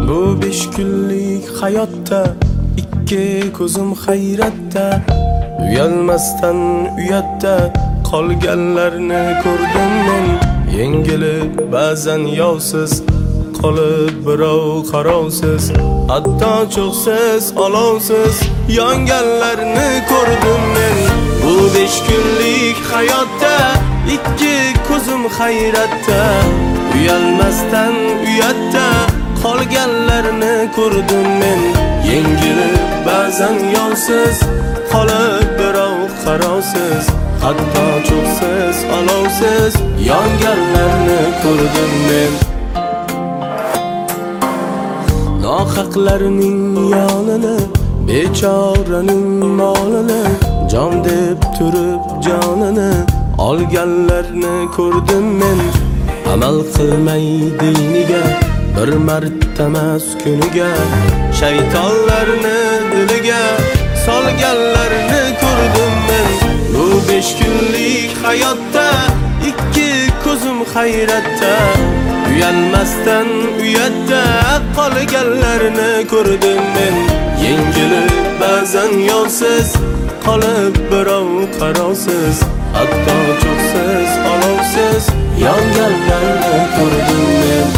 Bu 5 kunlik hayotda ikki ko'zim hayratda, uyalmasdan uyatda qolganlarni ko'rdim men. Yengilib ba'zan yovsiz qolib birov qarovsiz, hatto cho'qsiz olovsiz yonganlarni ko'rdim men. Bu 5 kunlik hayotda ikki ko'zim hayratda, uyalmasdan uyatda qolganlarni ko'rdim men. Yengilib ba'zan yovsiz qolib birov qarovsiz, hatto cho'qsiz olovsiz yonganlarni ko'rdim men. Nohaqlarning yonini, bechoraning molini, jon deb turib jonini olganlarni ko'rdim men. Amal qilmay diniga, bir martamas kuniga, shaytonlarni diliga solganlarni ko'rdim men. Bu 5 kunlik hayotda ikki ko'zim hayratda, uyalmasdan uyatda qolganlarni ko'rdim men. Yengilib ba'zan yo'lsiz qolib birov qarovsiz, hatto cho'qsiz olovsiz yonganlarni ko'rdim men.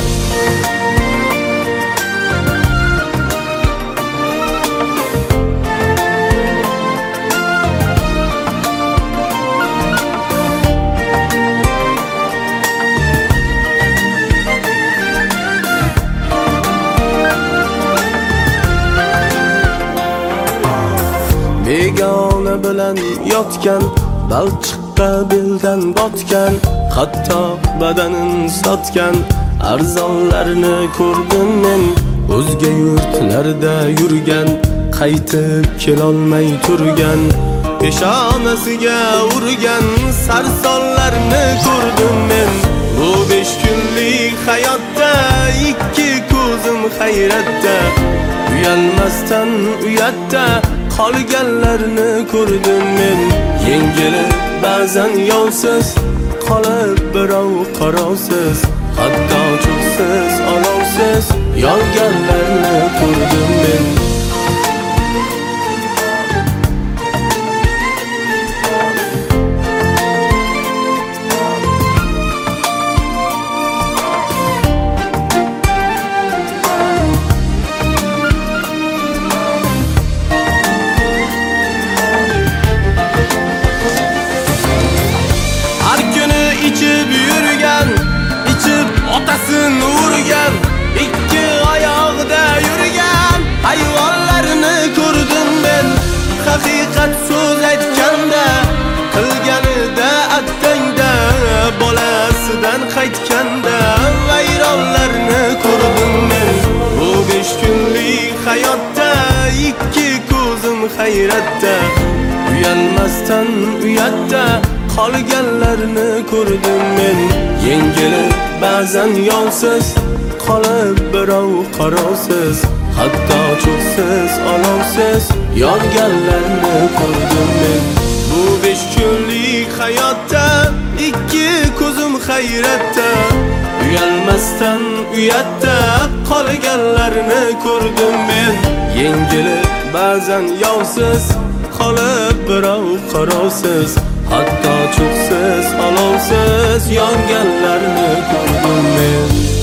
Begona bilan yotgan, balchiqqa beldan botgan, hatto badanin sotgan arzonlarni ko'rdim men. O'zga yurtlarda yurgan, qaytib kelolmay turgan, peshonasiga urgan sarsonlarni ko'rdim men. Bu 5 kunlik hayotda ikki ko'zim hayratda, uyalmasdan uyatda qolganlarni ko'rdim men. Yengilib ba'zan yovsiz qolib birov qarovsiz, hatto cho'qsiz olovsiz yonganlarni ko'rdim men. İçib yurgan, içib otasini urgan, ikki oyoqda yurgan hayvonlarni ko'rdim men. Haqiqat so'z aytganda, qilganida attangda, bolasidan qaytganda vayronlarni ko'rdim men. Bu 5 kunlik hayotda ikki ko'zim hayratda, uyalmasdan uyatda qolganlarni ko'rdim men. Yengilib ba'zan yovsiz qolib birov qarovsiz, hatto cho'qsiz olovsiz yonganlarni ko'rdim men. Bu 5 kunlik hayotda ikki ko'zim hayratda, uyalmasdan uyatda qolganlarni ko'rdim men. Yengilib ba'zan yovsiz qolib birov qarovsiz, hatto cho'qsiz olovsiz yonganlarni ko'rdim men.